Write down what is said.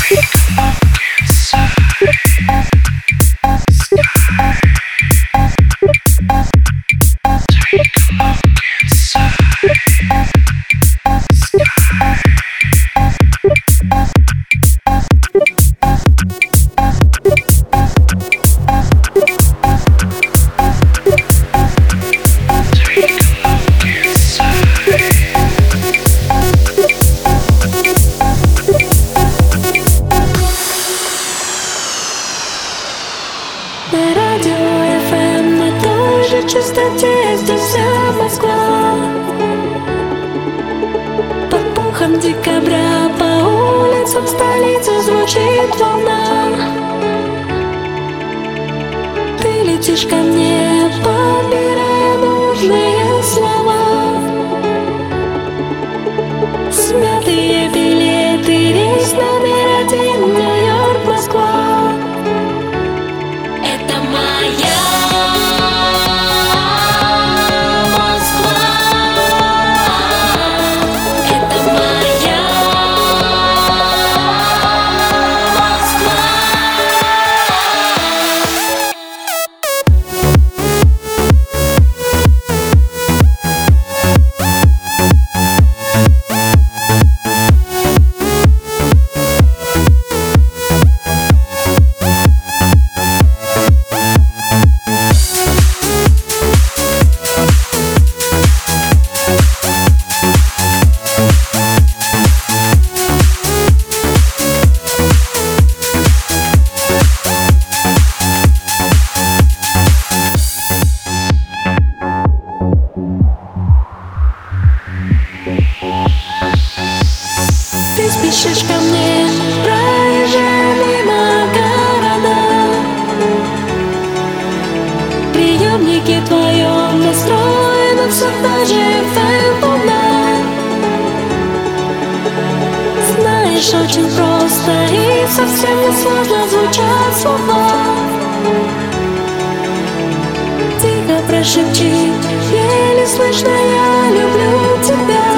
На радио FM, на той же частоте, здесь вся Москва. Под пухом декабря по улицам столицы звучит волна. Ты летишь ко мне, подбирая нужные слова. Смятые билеты, рейс номер 1, Нью-Йорк, Москва. Это моя Москва. Это моя Москва. Ты спешишь ко мне, проезжая мимо города. Приемники в твоем настроены все та же FM волна. Знаешь, очень просто и совсем не сложно звучат слова. Тихо прошепчи, еле слышно: я люблю тебя.